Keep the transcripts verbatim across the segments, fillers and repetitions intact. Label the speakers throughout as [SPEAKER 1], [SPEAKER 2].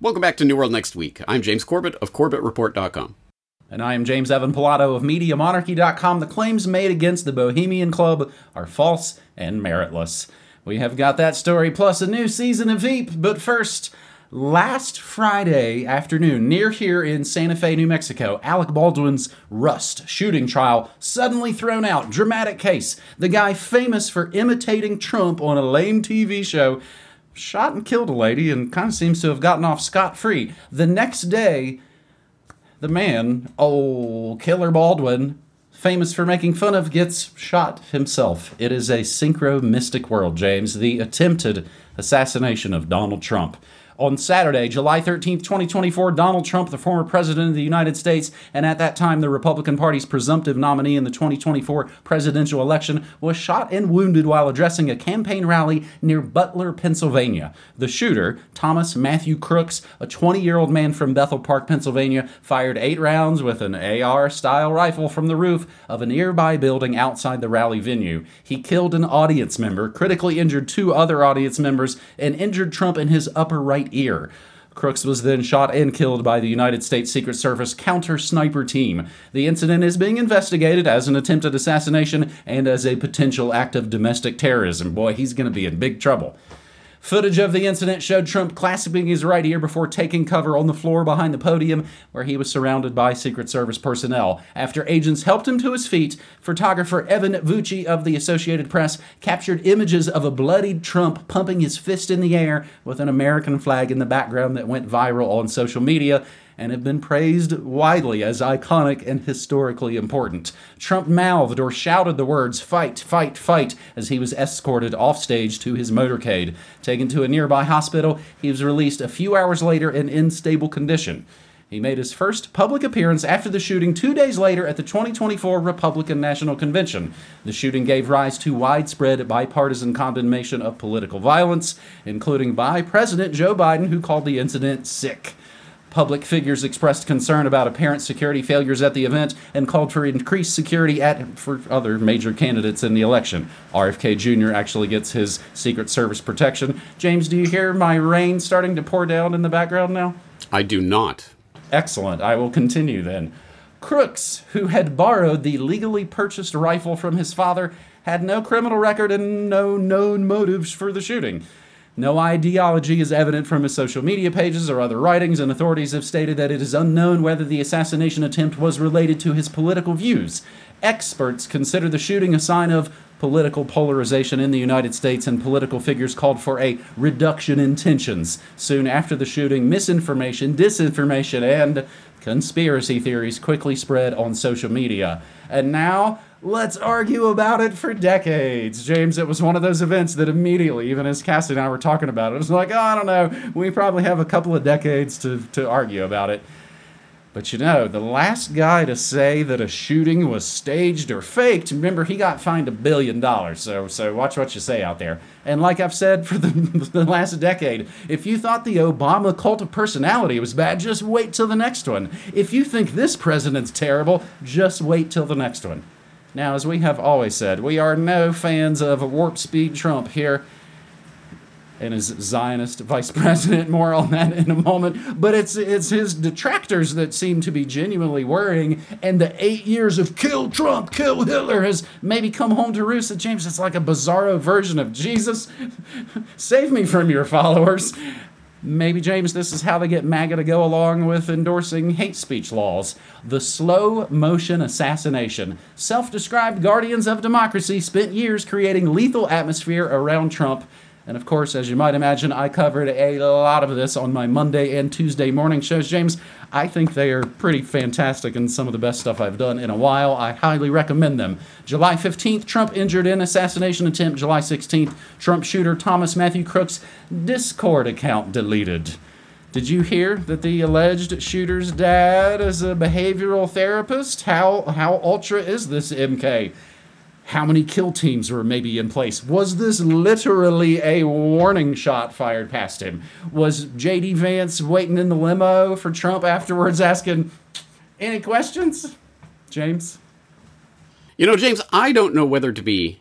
[SPEAKER 1] Welcome back to New World Next Week. I'm James Corbett of Corbett Report dot com.
[SPEAKER 2] And I am James Evan Pilato of Media Monarchy dot com. The claims made against the Bohemian Club are false and meritless. We have got that story plus a new season of Veep, but first, last Friday afternoon, near here in Santa Fe, New Mexico, Alec Baldwin's Rust shooting trial suddenly thrown out. Dramatic case. The guy famous for imitating Trump on a lame T V show shot and killed a lady and kind of seems to have gotten off scot-free. The next day, the man, old Killer Baldwin, famous for making fun of, gets shot himself. It is a synchro mystic world, James. The attempted assassination of Donald Trump. On Saturday, July thirteenth, twenty twenty-four, Donald Trump, the former president of the United States, and at that time the Republican Party's presumptive nominee in the twenty twenty-four presidential election, was shot and wounded while addressing a campaign rally near Butler, Pennsylvania. The shooter, Thomas Matthew Crooks, a twenty-year-old man from Bethel Park, Pennsylvania, fired eight rounds with an A R-style rifle from the roof of a nearby building outside the rally venue. He killed an audience member, critically injured two other audience members, and injured Trump in his upper right ear. Crooks was then shot and killed by the United States Secret Service counter-sniper team. The incident is being investigated as an attempted assassination and as a potential act of domestic terrorism. Boy, he's going to be in big trouble. Footage of the incident showed Trump clasping his right ear before taking cover on the floor behind the podium, where he was surrounded by Secret Service personnel. After agents helped him to his feet, photographer Evan Vucci of the Associated Press captured images of a bloodied Trump pumping his fist in the air with an American flag in the background that went viral on social media and have been praised widely as iconic and historically important. Trump mouthed or shouted the words, "Fight, fight, fight," as he was escorted offstage to his motorcade. Taken to a nearby hospital, he was released a few hours later in unstable condition. He made his first public appearance after the shooting two days later at the twenty twenty-four Republican National Convention. The shooting gave rise to widespread bipartisan condemnation of political violence, including by President Joe Biden, who called the incident sick. Public figures expressed concern about apparent security failures at the event and called for increased security at for other major candidates in the election. R F K Junior actually gets his Secret Service protection. James, do you hear my rain starting to pour down in the background now?
[SPEAKER 1] I do not.
[SPEAKER 2] Excellent. I will continue then. Crooks, who had borrowed the legally purchased rifle from his father, had no criminal record and no known motives for the shooting. No ideology is evident from his social media pages or other writings, and authorities have stated that it is unknown whether the assassination attempt was related to his political views. Experts consider the shooting a sign of political polarization in the United States, and political figures called for a reduction in tensions. Soon after the shooting, misinformation, disinformation, and conspiracy theories quickly spread on social media. And now, let's argue about it for decades. James, it was one of those events that immediately, even as Cassie and I were talking about it, it was like, oh, I don't know, we probably have a couple of decades to, to argue about it. But you know, the last guy to say that a shooting was staged or faked, remember, he got fined a billion dollars, so so watch what you say out there. And like I've said for the, the last decade, if you thought the Obama cult of personality was bad, just wait till the next one. If you think this president's terrible, just wait till the next one. Now, as we have always said, we are no fans of Warp Speed Trump here and his Zionist vice president. More on that in a moment. But it's it's his detractors that seem to be genuinely worrying, and the eight years of kill Trump, kill Hitler has maybe come home to roost. At James, it's like a bizarro version of Jesus. Save me from your followers. Maybe, James, this is how they get MAGA to go along with endorsing hate speech laws. The slow motion assassination. Self-described guardians of democracy spent years creating lethal atmosphere around Trump. And of course, as you might imagine, I covered a lot of this on my Monday and Tuesday morning shows. James, I think they are pretty fantastic and some of the best stuff I've done in a while. I highly recommend them. July fifteenth, Trump injured in assassination attempt. July sixteenth, Trump shooter Thomas Matthew Crooks' Discord account deleted. Did you hear that the alleged shooter's dad is a behavioral therapist? How, how ultra is this M K? How many kill teams were maybe in place? Was this literally a warning shot fired past him? Was J D Vance waiting in the limo for Trump afterwards asking, any questions? James?
[SPEAKER 1] You know, James, I don't know whether to be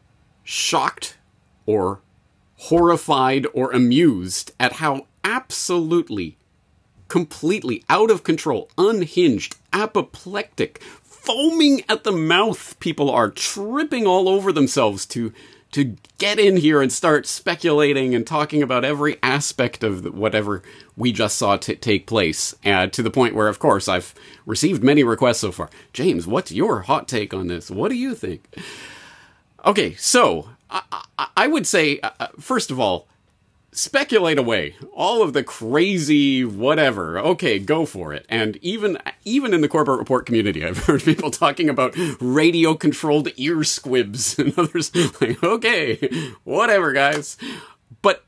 [SPEAKER 1] shocked or horrified or amused at how absolutely completely out of control, unhinged, apoplectic, foaming at the mouth. People are tripping all over themselves to to get in here and start speculating and talking about every aspect of whatever we just saw t- take place, uh, to the point where, of course, I've received many requests so far. James, what's your hot take on this? What do you think? Okay, so I, I, I would say, uh, first of all, speculate away all of the crazy whatever. Okay, go for it. And even even in the Corbett Report community, I've heard people talking about radio-controlled ear squibs and others like, okay, whatever, guys. But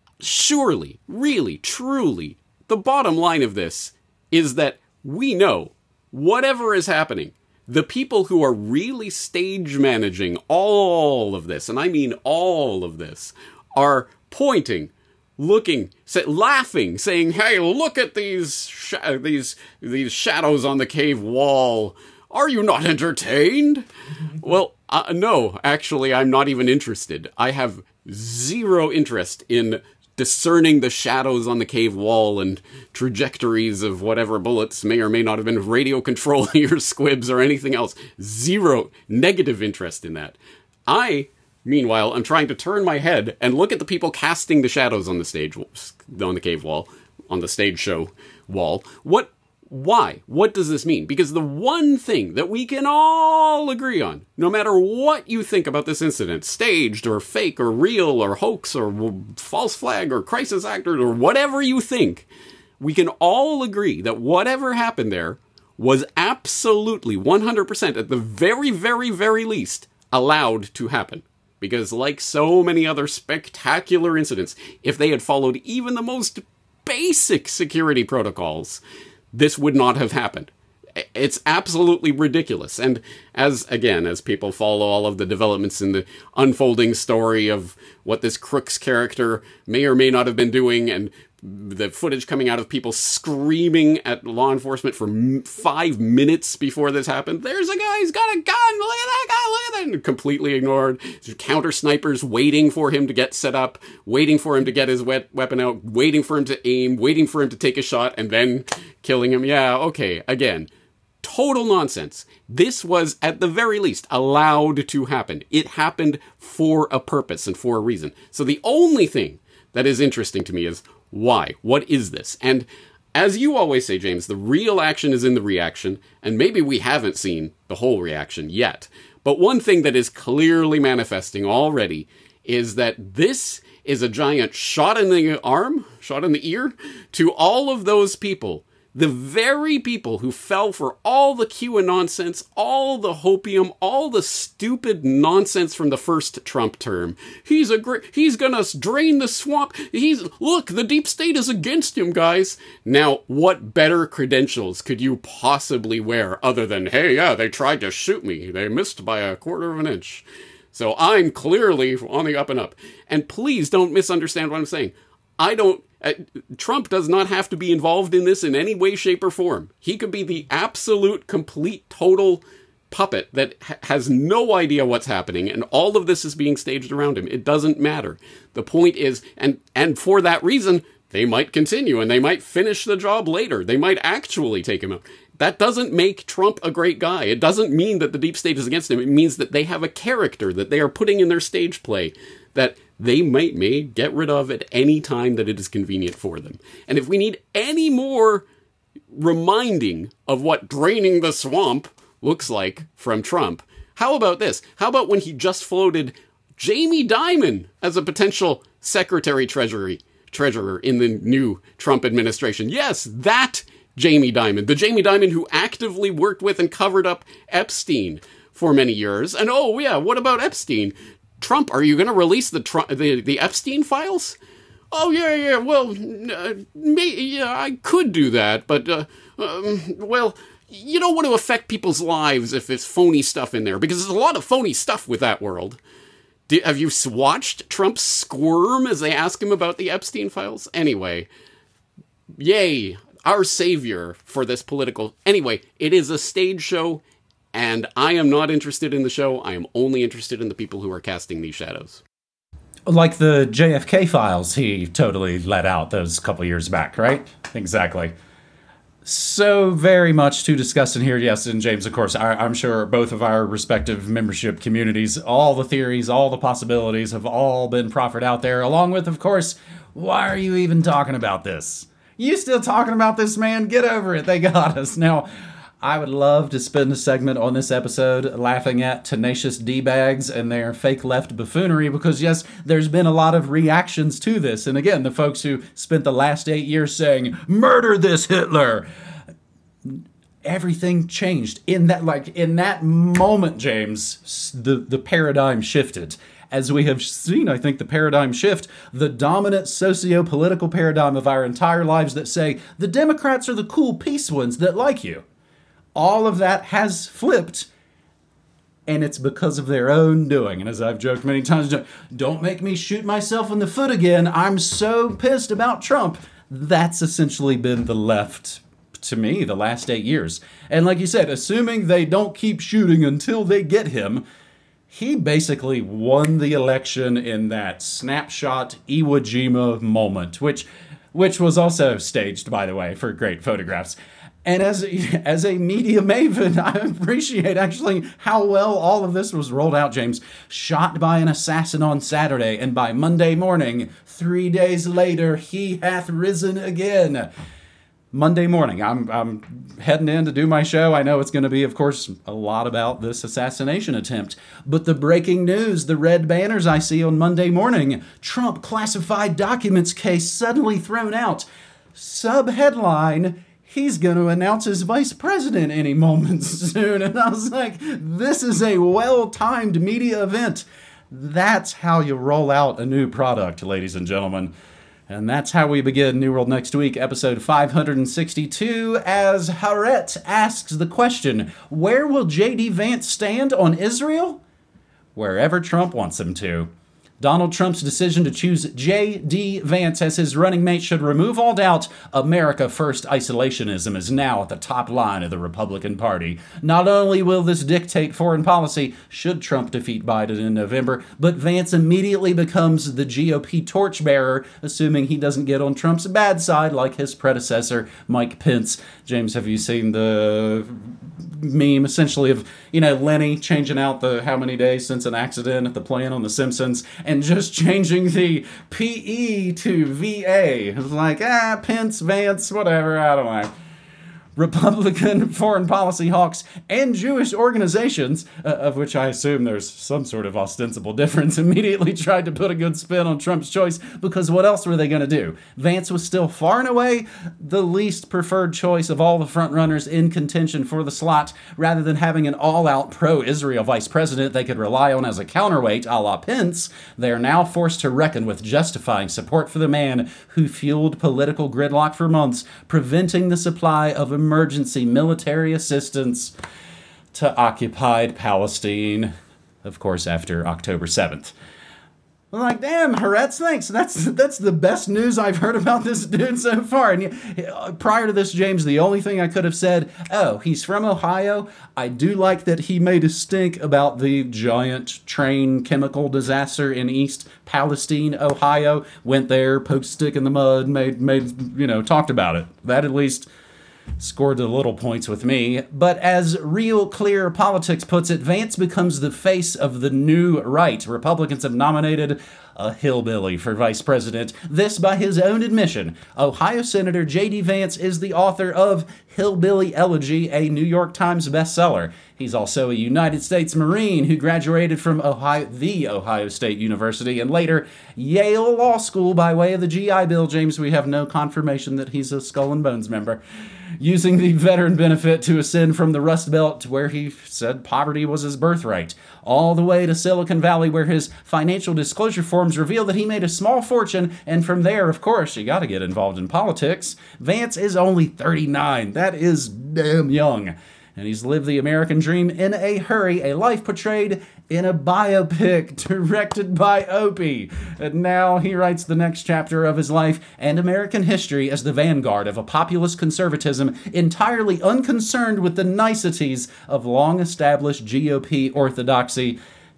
[SPEAKER 1] surely, really, truly, the bottom line of this is that we know whatever is happening, the people who are really stage managing all of this, and I mean all of this, are pointing, looking, say, laughing, saying, "Hey, look at these sh- these these shadows on the cave wall. Are you not entertained?" Well, uh, no, actually, I'm not even interested. I have zero interest in discerning the shadows on the cave wall and trajectories of whatever bullets may or may not have been radio control or squibs or anything else. Zero negative interest in that. I... Meanwhile, I'm trying to turn my head and look at the people casting the shadows on the stage, on the cave wall, on the stage show wall. What, why? What does this mean? Because the one thing that we can all agree on, no matter what you think about this incident, staged or fake or real or hoax or false flag or crisis actor or whatever you think, we can all agree that whatever happened there was absolutely one hundred percent, at the very, very, very least, allowed to happen. Because like so many other spectacular incidents, if they had followed even the most basic security protocols, this would not have happened. It's absolutely ridiculous. And as, again, as people follow all of the developments in the unfolding story of what this Crooks character may or may not have been doing, and the footage coming out of people screaming at law enforcement for m- five minutes before this happened. There's a guy, he's got a gun, look at that guy, look at that. And completely ignored. There's counter snipers waiting for him to get set up, waiting for him to get his wet weapon out, waiting for him to aim, waiting for him to take a shot, and then killing him. Yeah, okay, again, total nonsense. This was, at the very least, allowed to happen. It happened for a purpose and for a reason. So the only thing that is interesting to me is, why? What is this? And as you always say, James, the real action is in the reaction, and maybe we haven't seen the whole reaction yet. But one thing that is clearly manifesting already is that this is a giant shot in the arm, shot in the ear, to all of those people, the very people who fell for all the QAnon nonsense, all the hopium, all the stupid nonsense from the first Trump term. He's a great, he's gonna drain the swamp. He's, look, the deep state is against him, guys. Now, what better credentials could you possibly wear other than, hey, yeah, they tried to shoot me. They missed by a quarter of an inch. So I'm clearly on the up and up. And please don't misunderstand what I'm saying. I don't, uh, Trump does not have to be involved in this in any way, shape, or form. He could be the absolute, complete, total puppet that ha- has no idea what's happening, and all of this is being staged around him. It doesn't matter. The point is, and, and for that reason, they might continue, and they might finish the job later. They might actually take him out. That doesn't make Trump a great guy. It doesn't mean that the deep state is against him. It means that they have a character that they are putting in their stage play that they might may get rid of at any time that it is convenient for them. And if we need any more reminding of what draining the swamp looks like from Trump, how about this? How about when he just floated Jamie Dimon as a potential Secretary Treasury treasurer in the new Trump administration? Yes, that Jamie Dimon, the Jamie Dimon who actively worked with and covered up Epstein for many years. And oh yeah, what about Epstein? Trump, are you going to release the, Trump, the the Epstein files? Oh yeah, yeah. Well, uh, may, yeah, I could do that, but uh, um, well, you don't want to affect people's lives if it's phony stuff in there, because there's a lot of phony stuff with that world. Do, have you watched Trump squirm as they ask him about the Epstein files? Anyway, yay, our savior for this political. Anyway, it is a stage show. And I am not interested in the show. I am only interested in the people who are casting these shadows.
[SPEAKER 2] Like the J F K files he totally let out those couple years back, right? Exactly. So very much to discuss in here. Yes, and James, of course, I, I'm sure both of our respective membership communities, all the theories, all the possibilities have all been proffered out there, along with, of course, why are you even talking about this? You still talking about this, man? Get over it. They got us. Now, I would love to spend a segment on this episode laughing at tenacious D-bags and their fake left buffoonery because, yes, there's been a lot of reactions to this. And again, the folks who spent the last eight years saying, murder this Hitler. Everything changed. In that, like, in that moment, James, the, the paradigm shifted. As we have seen, I think, the paradigm shift, the dominant socio-political paradigm of our entire lives that say, the Democrats are the cool peace ones that like you. All of that has flipped, and it's because of their own doing. And as I've joked many times, don't make me shoot myself in the foot again. I'm so pissed about Trump. That's essentially been the left, to me, the last eight years. And like you said, assuming they don't keep shooting until they get him, he basically won the election in that snapshot Iwo Jima moment, which, which was also staged, by the way, for great photographs. And as a, as a media maven, I appreciate actually how well all of this was rolled out, James. Shot by an assassin on Saturday, and by Monday morning, three days later, he hath risen again. Monday morning, I'm I'm heading in to do my show. I know it's going to be, of course, a lot about this assassination attempt. But the breaking news, the red banners I see on Monday morning, Trump classified documents case suddenly thrown out. Sub-headline, he's going to announce his vice president any moment soon. And I was like, this is a well-timed media event. That's how you roll out a new product, ladies and gentlemen. And that's how we begin New World Next Week, episode five hundred sixty-two, as Haaretz asks the question, where will J D. Vance stand on Israel? Wherever Trump wants him to. Donald Trump's decision to choose J D. Vance as his running mate should remove all doubt. America First isolationism is now at the top line of the Republican Party. Not only will this dictate foreign policy, should Trump defeat Biden in November, but Vance immediately becomes the G O P torchbearer, assuming he doesn't get on Trump's bad side like his predecessor, Mike Pence. James, have you seen the meme essentially of, you know, Lenny changing out the how many days since an accident at the plant on The Simpsons and just changing the P E to V A? It's like, ah, Pence, Vance, whatever, I don't know. Republican foreign policy hawks and Jewish organizations, uh, of which I assume there's some sort of ostensible difference, immediately tried to put a good spin on Trump's choice, because what else were they going to do? Vance was still far and away the least preferred choice of all the frontrunners in contention for the slot. Rather than having an all-out pro-Israel vice president they could rely on as a counterweight a la Pence, they are now forced to reckon with justifying support for the man who fueled political gridlock for months, preventing the supply of emergency military assistance to occupied Palestine, of course, after October seventh. I'm like, damn, Haaretz, thanks. That's that's the best news I've heard about this dude so far. And uh, prior to this, James, the only thing I could have said, oh, he's from Ohio. I do like that he made a stink about the giant train chemical disaster in East Palestine, Ohio. Went there, poked a stick in the mud, made, made you know, talked about it. That at least scored the little points with me. But as Real Clear Politics puts it, Vance becomes the face of the new right. Republicans have nominated a hillbilly for vice president. This by his own admission. Ohio Senator J D. Vance is the author of Hillbilly Elegy, a New York Times bestseller. He's also a United States Marine who graduated from Ohio, the Ohio State University, and later Yale Law School by way of the G I Bill. James, we have no confirmation that he's a Skull and Bones member. Using the veteran benefit to ascend from the Rust Belt, where he said poverty was his birthright, all the way to Silicon Valley, where his financial disclosure forms reveal that he made a small fortune, and from there, of course, you gotta get involved in politics. Vance is only thirty-nine. That is damn young. And he's lived the American dream in a hurry, a life portrayed in a biopic directed by Opie. And now he writes the next chapter of his life and American history as the vanguard of a populist conservatism entirely unconcerned with the niceties of long-established G O P orthodoxy.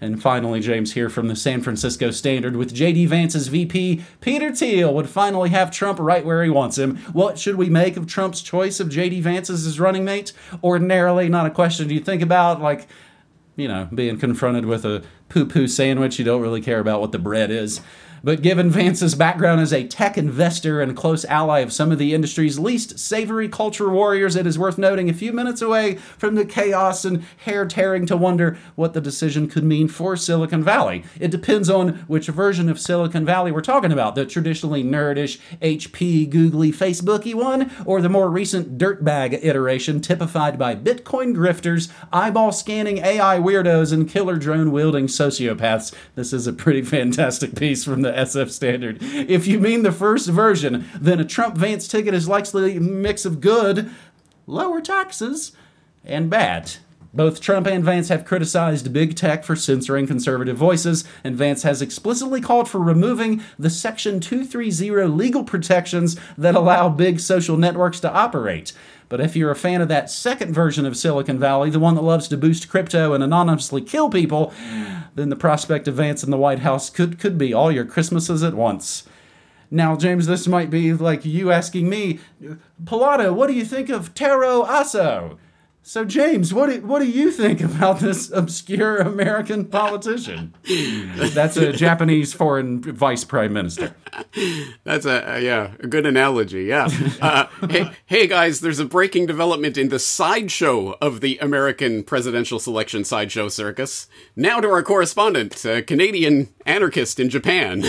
[SPEAKER 2] And finally, James, here from the San Francisco Standard, with J D Vance's V P, Peter Thiel, would finally have Trump right where he wants him. What should we make of Trump's choice of J D Vance as his running mate? Ordinarily, not a question you think about, like, you know, being confronted with a poo-poo sandwich. You don't really care about what the bread is. But given Vance's background as a tech investor and close ally of some of the industry's least savory culture warriors, it is worth noting a few minutes away from the chaos and hair-tearing to wonder what the decision could mean for Silicon Valley. It depends on which version of Silicon Valley we're talking about, the traditionally nerdish, H P, googly, Facebooky one, or the more recent dirtbag iteration typified by Bitcoin grifters, eyeball-scanning A I weirdos, and killer drone-wielding sociopaths. This is a pretty fantastic piece from the S F Standard. If you mean the first version, then a Trump-Vance ticket is likely a mix of good, lower taxes, and bad. Both Trump and Vance have criticized big tech for censoring conservative voices, and Vance has explicitly called for removing the Section two thirty legal protections that allow big social networks to operate. But if you're a fan of that second version of Silicon Valley, the one that loves to boost crypto and anonymously kill people, then the prospect of Vance in the White House could, could be all your Christmases at once. Now, James, this might be like you asking me, Pilato, what do you think of Taro Aso? So, James, what do, what do you think about this obscure American politician? That's a Japanese foreign vice prime minister.
[SPEAKER 1] That's a, uh, yeah, a good analogy, yeah. Uh, hey, hey, guys, there's a breaking development in the sideshow of the American presidential selection sideshow circus. Now to our correspondent, a Canadian anarchist in Japan.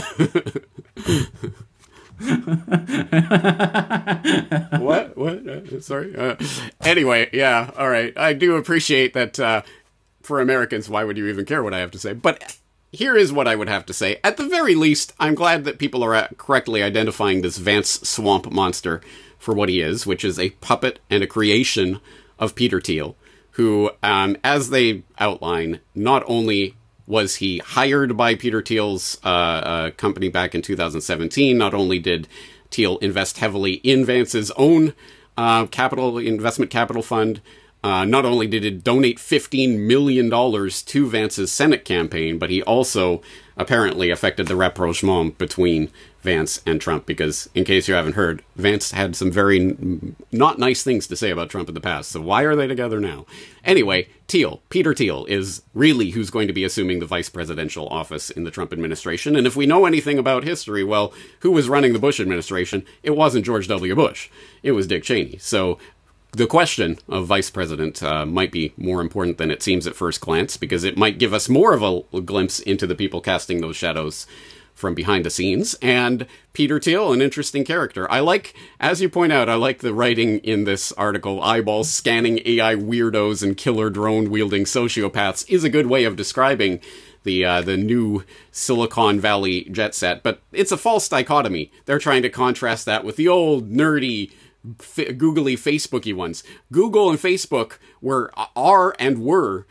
[SPEAKER 1] What? What? Uh, sorry? Uh, anyway, yeah, all right. I do appreciate that uh, for Americans, why would you even care what I have to say? But here is what I would have to say. At the very least, I'm glad that people are correctly identifying this Vance swamp monster for what he is, which is a puppet and a creation of Peter Thiel, who, um, as they outline, not only was he hired by Peter Thiel's uh, uh, company back in two thousand seventeen, not only did Thiel invest heavily in Vance's own uh, capital investment capital fund, uh, not only did it donate fifteen million dollars to Vance's Senate campaign, but he also apparently affected the rapprochement between Vance and Trump, because, in case you haven't heard, Vance had some very n- not nice things to say about Trump in the past, so why are they together now? Anyway, Thiel, Peter Thiel, is really who's going to be assuming the vice presidential office in the Trump administration, and if we know anything about history, well, who was running the Bush administration? It wasn't George W. Bush. It was Dick Cheney. So the question of vice president uh, might be more important than it seems at first glance, because it might give us more of a, a glimpse into the people casting those shadows from behind the scenes. And Peter Thiel, an interesting character. I like, as you point out, I like the writing in this article. Eyeballs scanning A I weirdos and killer drone wielding sociopaths is a good way of describing the uh, the new Silicon Valley jet set. But it's a false dichotomy. They're trying to contrast that with the old nerdy, f- googly, Facebooky ones. Google and Facebook were are and were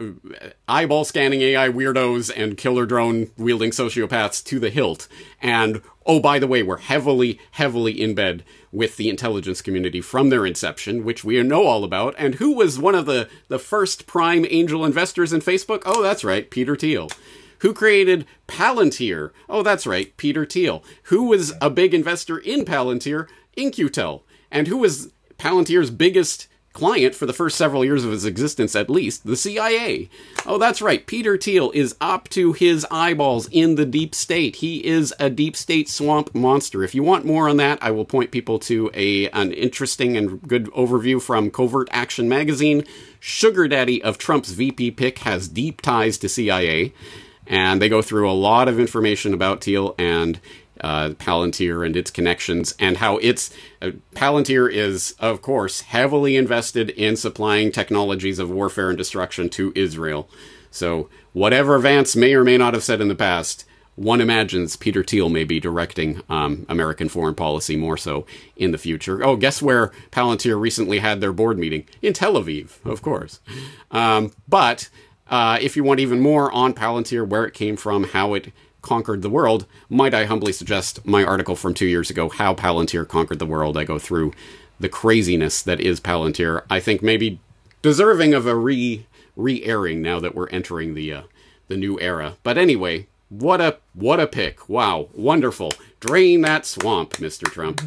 [SPEAKER 1] eyeball scanning A I weirdos and killer drone wielding sociopaths to the hilt. And, oh, by the way, we're heavily, heavily in bed with the intelligence community from their inception, which we know all about. And who was one of the, the first prime angel investors in Facebook? Oh, that's right, Peter Thiel. Who created Palantir? Oh, that's right, Peter Thiel. Who was a big investor in Palantir? In Q Tel. And who was Palantir's biggest client for the first several years of his existence, at least? The C I A. Oh, that's right. Peter Thiel is up to his eyeballs in the deep state. He is a deep state swamp monster. If you want more on that, I will point people to a an interesting and good overview from Covert Action magazine. Sugar Daddy of Trump's V P pick has deep ties to C I A, and they go through a lot of information about Thiel and Uh, Palantir and its connections, and how it's uh, Palantir is, of course, heavily invested in supplying technologies of warfare and destruction to Israel. So whatever Vance may or may not have said in the past, one imagines Peter Thiel may be directing um, American foreign policy more so in the future. Oh, guess where Palantir recently had their board meeting? In Tel Aviv, of course. Um, but uh, if you want even more on Palantir, where it came from, how it conquered the world, might I humbly suggest my article from two years ago, How Palantir Conquered the World. I go through the craziness that is Palantir. I think maybe deserving of a re re-airing now that we're entering the uh, the new era. But anyway, what a what a pick. Wow, wonderful. Drain that swamp, Mister Trump.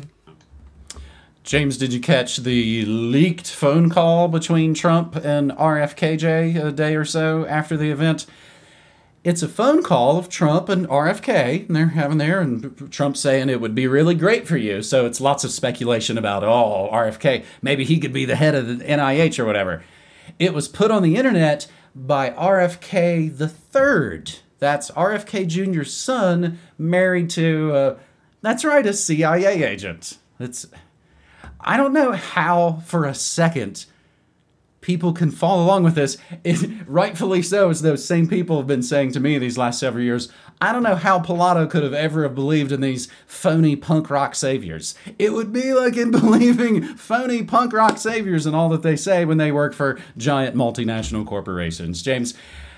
[SPEAKER 2] James, did you catch the leaked phone call between Trump and R F K J a day or so after the event? It's a phone call of Trump and R F K, and they're having there, and Trump saying it would be really great for you. So it's lots of speculation about, oh, R F K, maybe he could be the head of the N I H or whatever. It was put on the internet by R F K the third. That's R F K Junior's son, married to, uh, that's right, a C I A agent. It's, I don't know how, for a second, people can follow along with this. It, rightfully so, as those same people have been saying to me these last several years. I don't know how Pilato could have ever have believed in these phony punk rock saviors. It would be like in believing phony punk rock saviors and all that they say when they work for giant multinational corporations. James,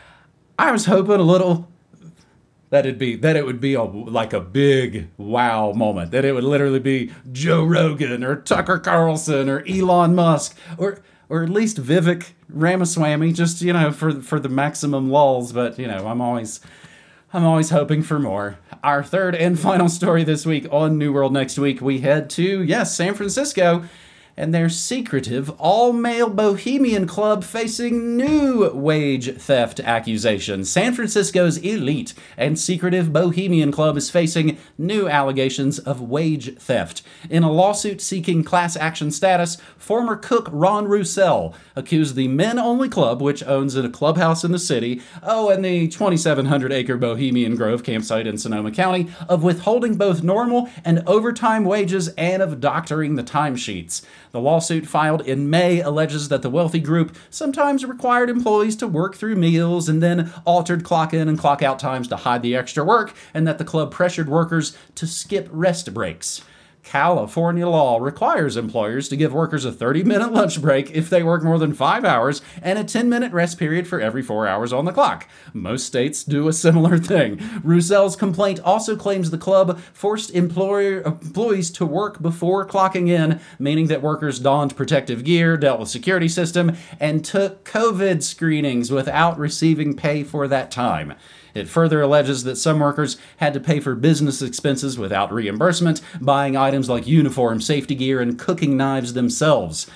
[SPEAKER 2] I was hoping a little that it'd be that it would be a, like a big wow moment. That it would literally be Joe Rogan or Tucker Carlson or Elon Musk or or at least Vivek Ramaswamy, just, you know, for for the maximum lulls. But, you know, I'm always I'm always hoping for more. Our third and final story this week on New World Next Week, we head to, yes, San Francisco, and their secretive all-male bohemian club facing new wage theft accusations. San Francisco's elite and secretive bohemian club is facing new allegations of wage theft. In a lawsuit seeking class action status, former cook Ron Roussel accused the men-only club, which owns a clubhouse in the city, oh, and the twenty-seven hundred acre Bohemian Grove campsite in Sonoma County, of withholding both normal and overtime wages and of doctoring the timesheets. The lawsuit filed in May alleges that the wealthy group sometimes required employees to work through meals and then altered clock-in and clock-out times to hide the extra work, and that the club pressured workers to skip rest breaks. California law requires employers to give workers a thirty minute lunch break if they work more than five hours and a ten minute rest period for every four hours on the clock. Most states do a similar thing. Roussel's complaint also claims the club forced employer, employees to work before clocking in, meaning that workers donned protective gear, dealt with security system, and took COVID screenings without receiving pay for that time. It further alleges that some workers had to pay for business expenses without reimbursement, buying items like uniform, safety gear, and cooking knives themselves.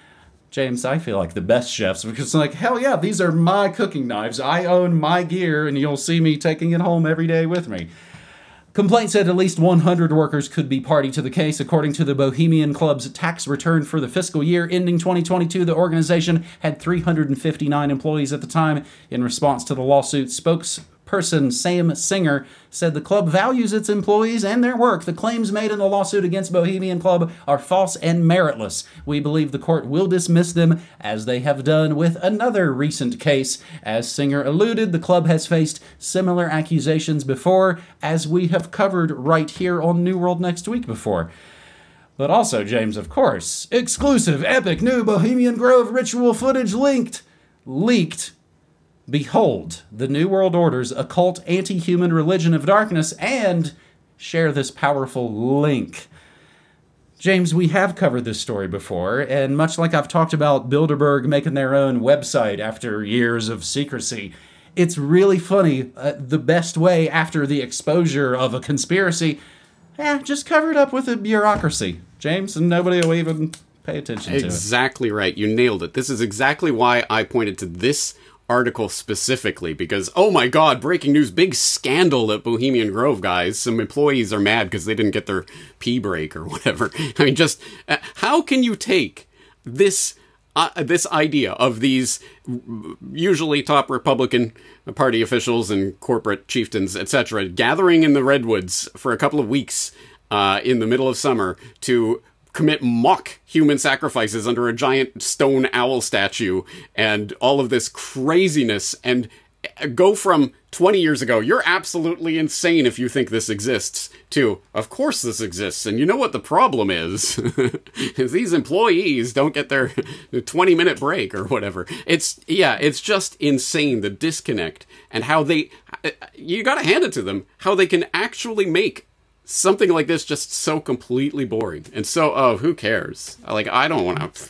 [SPEAKER 2] James, I feel like the best chefs, because it's like, hell yeah, these are my cooking knives. I own my gear, and you'll see me taking it home every day with me. Complaint said at least one hundred workers could be party to the case. According to the Bohemian Club's tax return for the fiscal year ending twenty twenty-two, the organization had three hundred fifty-nine employees at the time. In response to the lawsuit, spokesperson Sam Singer said the club values its employees and their work. The claims made in the lawsuit against Bohemian Club are false and meritless. We believe the court will dismiss them, as they have done with another recent case. As Singer alluded, the club has faced similar accusations before, as we have covered right here on New World Next Week before. But also, James, of course, exclusive, epic, new Bohemian Grove ritual footage linked, leaked. Behold, the New World Order's occult anti-human religion of darkness, and share this powerful link. James, we have covered this story before, and much like I've talked about Bilderberg making their own website after years of secrecy, it's really funny. Uh, the best way after the exposure of a conspiracy, eh, just cover it up with a bureaucracy, James, and nobody will even pay attention to it.
[SPEAKER 1] Exactly right. You nailed it. This is exactly why I pointed to this article specifically, because, oh my god, breaking news, big scandal at Bohemian Grove, guys. Some employees are mad because they didn't get their pee break or whatever. I mean, just, uh, how can you take this uh, this idea of these usually top Republican Party officials and corporate chieftains, et cetera, gathering in the Redwoods for a couple of weeks uh, in the middle of summer to commit mock human sacrifices under a giant stone owl statue and all of this craziness, and go from twenty years ago, you're absolutely insane if you think this exists, to, of course this exists, and you know what the problem is? is these employees don't get their twenty minute break or whatever. It's, yeah, it's just insane, the disconnect, and how they, you gotta hand it to them, how they can actually make something like this just so completely boring. And so, oh, who cares? Like, I don't want to...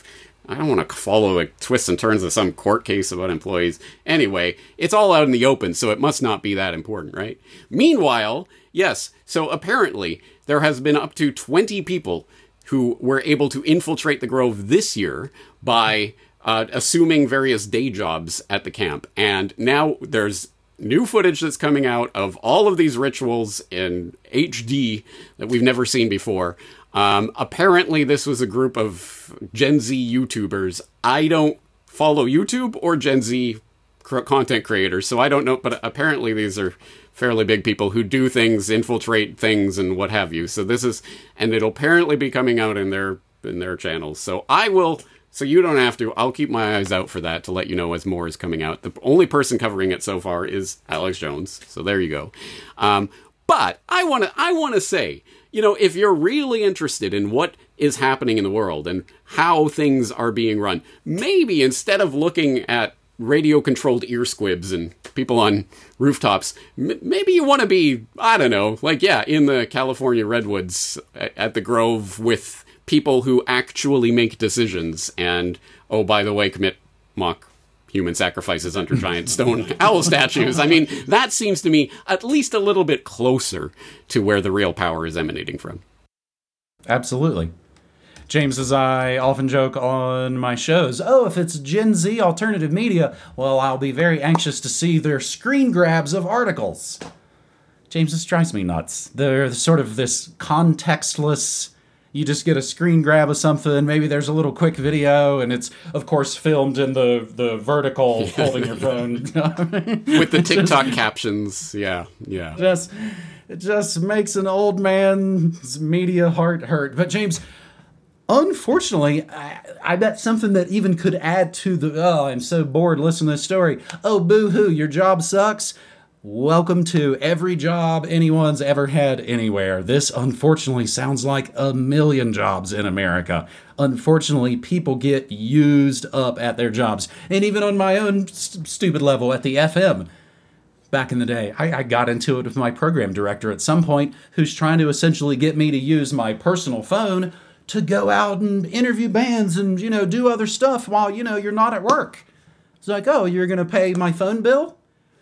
[SPEAKER 1] I don't want to follow like twists and turns of some court case about employees. Anyway, it's all out in the open, so it must not be that important, right? Meanwhile, yes, so apparently there has been up to twenty people who were able to infiltrate the Grove this year by uh, assuming various day jobs at the camp. And now there's new footage that's coming out of all of these rituals in H D that we've never seen before. Um, apparently this was a group of Gen Z YouTubers. I don't follow YouTube or Gen Z cr- content creators, so I don't know, but apparently these are fairly big people who do things, infiltrate things, and what have you. So this is, and it'll apparently be coming out in their, in their channels. So I will, so you don't have to, I'll keep my eyes out for that to let you know as more is coming out. The only person covering it so far is Alex Jones. So there you go. Um, but I want to, I want to say, you know, if you're really interested in what is happening in the world and how things are being run, maybe instead of looking at radio-controlled ear squibs and people on rooftops, m- maybe you want to be, I don't know, like, yeah, in the California redwoods at, at the Grove with people who actually make decisions and, oh, by the way, commit mock human sacrifices under giant stone owl statues. I mean, that seems to me at least a little bit closer to where the real power is emanating from.
[SPEAKER 2] Absolutely. James, as I often joke on my shows, oh, if it's Gen Z alternative media, well, I'll be very anxious to see their screen grabs of articles. James, this drives me nuts. They're sort of this contextless, you just get a screen grab of something, maybe there's a little quick video, and it's, of course, filmed in the, the vertical, holding your phone.
[SPEAKER 1] With the TikTok just, captions, yeah, yeah.
[SPEAKER 2] Just, it just makes an old man's media heart hurt. But James, unfortunately, I, I bet something that even could add to the, oh, I'm so bored listening to this story. Oh, boo-hoo, your job sucks. Welcome to every job anyone's ever had anywhere. This, unfortunately, sounds like a million jobs in America. Unfortunately, people get used up at their jobs. And even on my own st- stupid level at the F M, back in the day, I, I got into it with my program director at some point, who's trying to essentially get me to use my personal phone to go out and interview bands and, you know, do other stuff while, you know, you're not at work. It's like, oh, you're going to pay my phone bill?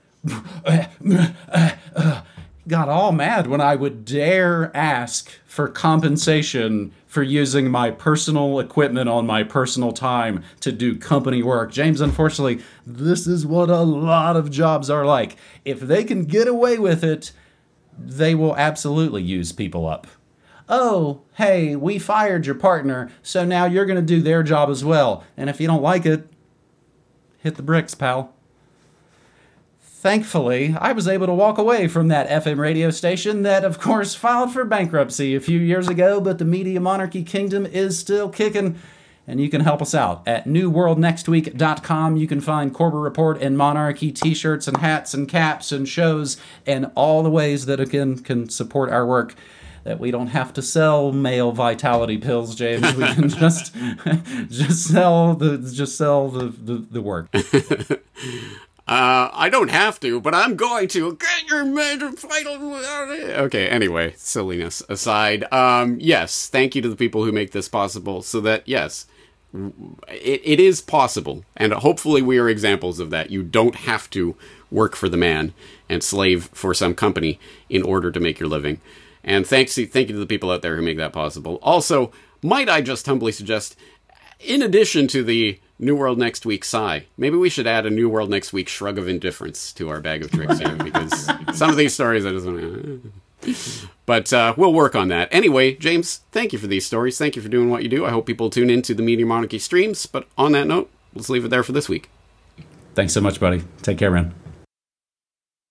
[SPEAKER 2] Got all mad when I would dare ask for compensation for using my personal equipment on my personal time to do company work. James, unfortunately, this is what a lot of jobs are like. If they can get away with it, they will absolutely use people up. Oh, hey, we fired your partner, so now you're going to do their job as well. And if you don't like it, hit the bricks, pal. Thankfully, I was able to walk away from that F M radio station that, of course, filed for bankruptcy a few years ago, but the Media Monarchy Kingdom is still kicking, and you can help us out. At new world next week dot com, you can find Korber Report and Monarchy t-shirts and hats and caps and shows and all the ways that, again, can support our work, that we don't have to sell male vitality pills, James. We can just just sell the just sell the, the, the work.
[SPEAKER 1] Uh, I don't have to, but I'm going to. Get your major vital. Okay, anyway, silliness aside. Um, yes, thank you to the people who make this possible so that, yes, it, it is possible. And hopefully we are examples of that. You don't have to work for the man and slave for some company in order to make your living. And thanks to, thank you to the people out there who make that possible. Also, might I just humbly suggest, in addition to the New World Next Week sigh, maybe we should add a New World Next Week shrug of indifference to our bag of tricks here, because some of these stories I just want to... But uh, we'll work on that. Anyway, James, thank you for these stories. Thank you for doing what you do. I hope people tune into the Media Monarchy streams. But on that note, let's leave it there for this week.
[SPEAKER 2] Thanks so much, buddy. Take care, man.